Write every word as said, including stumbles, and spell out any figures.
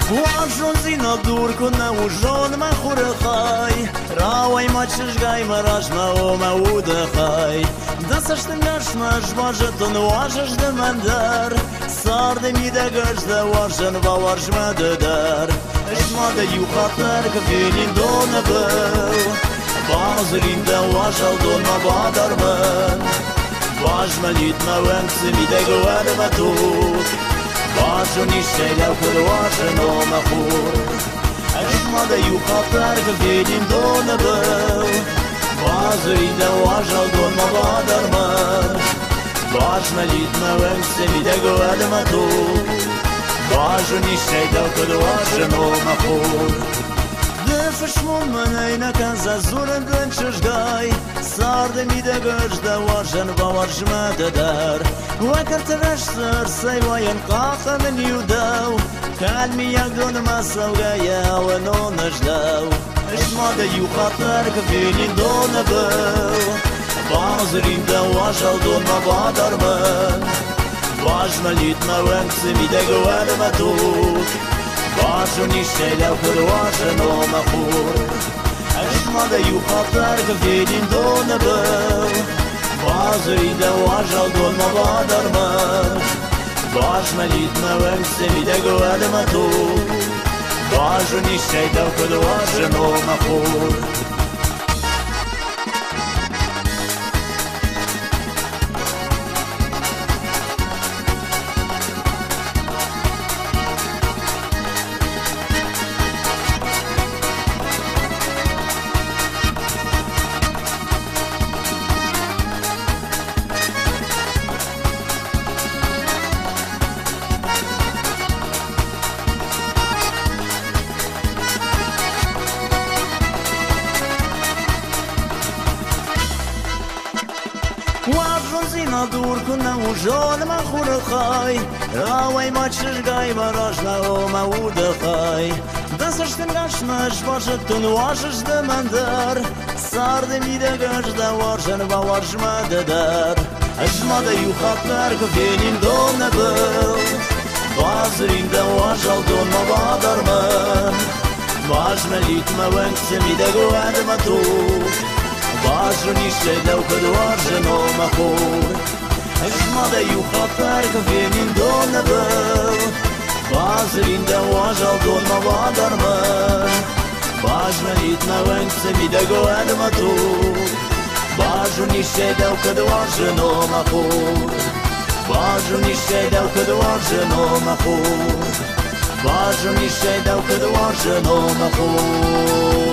واشون زینا دور کنه و جان ما خور خای راوی ما چشگای مراج ما و مود خای دستش تنگش مش واجتون واجش دمندر سارد میده گشت واجن و واج مددر اشما ده یو خاطر کفیلین دون بل بازرین ده واجل دون ما بادر من واج ملید ما ونکس میده گوهر بطوک واجو نیشه لو کل واجن و مخور اشما ده یو خاطر کفیلین دون بل بازرین ده واجل دون ما بادر من واج ملید ما ونکس میده گوهر بطوک واجو نیشه لو کل واجن و مخور دفشمون من اینک از زورن دن چشگای سارد میده گشت واجن و واج مددر وکرت رشتر سیواین قاقه من یودو کلمی یک دون مسوگه و نو نجدو اشما ده یو خاطر کفیلین دون بو بازرین ده واجل دون ما بادر من واج ملید ما ونکس میده گوهر مدوک واجو نیشه لو کل واجن و مخور اشما ده یو خاطر کفیلین دون بو بازرین ده واجل دون ما بادر من واج ملید ما ونکس میده گوهر مدوک واجو نیشه لو کل واجن و مخور واجون زینا دور کنه و جان ما خور خای راوی ما چشگای براش و مود خای دستش تنگش مش واجتون واجش دمندر سارد میده گشت واجن و واج مددر اشما ده یو خاطر کفیلین دون بل بازرین ده واجل دون ما بادر من واج ملیت ما ونکس میده گوهر مدوک واجو نیشه لو کل واجن و مخور اشما ده یو خاطر کفیلین دون بل بازرین ده واجل دون ما بادر من واج ملیت ما ونکس میده گوهر مدوک واجو نیشه لو کل واجن و مخور واجو نیشه لو کل واجن و مخور واجو نیشه لو کل واجن و مخور